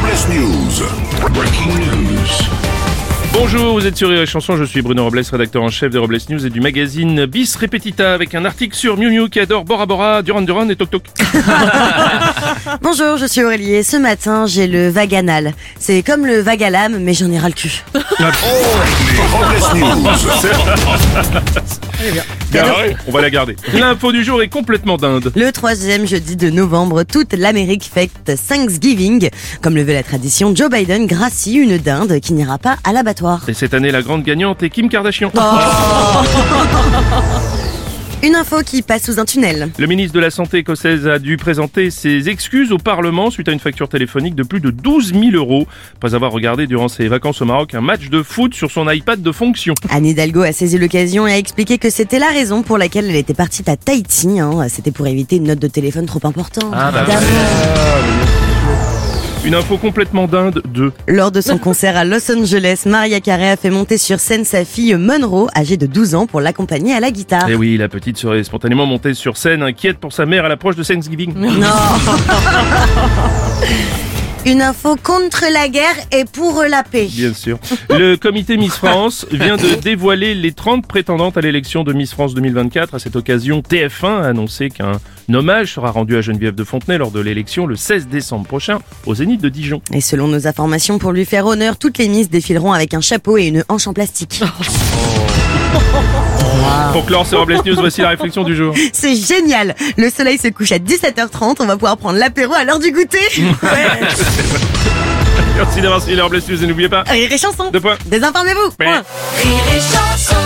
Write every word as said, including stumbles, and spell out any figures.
Robles News. Breaking news. Bonjour, vous êtes sur Rire et Chanson, je suis Bruno Robles, rédacteur en chef des Robles News et du magazine Bis Repetita, avec un article sur Miu Miu qui adore Bora Bora, Duran Duran et Toc Toc. Bonjour, je suis Aurélie et ce matin j'ai le vaganal. C'est comme le vague à l'âme, mais j'en ai ras le cul. Les Robles News. Bien, on va la garder. L'info du jour est complètement dinde. Le troisième jeudi de novembre, toute l'Amérique fête Thanksgiving. Comme le veut la tradition, Joe Biden gracie une dinde qui n'ira pas à l'abattoir. Et cette année, la grande gagnante est Kim Kardashian. Une info qui passe sous un tunnel. Le ministre de la Santé écossaise a dû présenter ses excuses au Parlement suite à une facture téléphonique de plus de douze mille euros après avoir regardé durant ses vacances au Maroc un match de foot sur son iPad de fonction. Anne Hidalgo a saisi l'occasion et a expliqué que c'était la raison pour laquelle elle était partie à Tahiti. Hein. C'était pour éviter une note de téléphone trop importante. Ah bah évidemment. Une info complètement dinde de... Lors de son concert à Los Angeles, Mariah Carey a fait monter sur scène sa fille Monroe, âgée de douze ans, pour l'accompagner à la guitare. Eh oui, la petite serait spontanément montée sur scène, inquiète pour sa mère à l'approche de Thanksgiving. Non. Une info contre la guerre et pour la paix. Bien sûr. Le comité Miss France vient de dévoiler les trente prétendantes à l'élection de Miss France deux mille vingt-quatre. À cette occasion, T F un a annoncé qu'un hommage sera rendu à Geneviève de Fontenay lors de l'élection le seize décembre prochain au Zénith de Dijon. Et selon nos informations, pour lui faire honneur, toutes les Miss défileront avec un chapeau et une hanche en plastique. Pour clore ce Robles News, voici la réflexion du jour. C'est génial. Le soleil se couche à dix-sept heures trente, on va pouvoir prendre l'apéro à l'heure du goûter. Merci d'avoir suivi les Robles News et n'oubliez pas... Rire et chanson. Deux points. Désinformez-vous. Ouais. Point. Rire et chanson.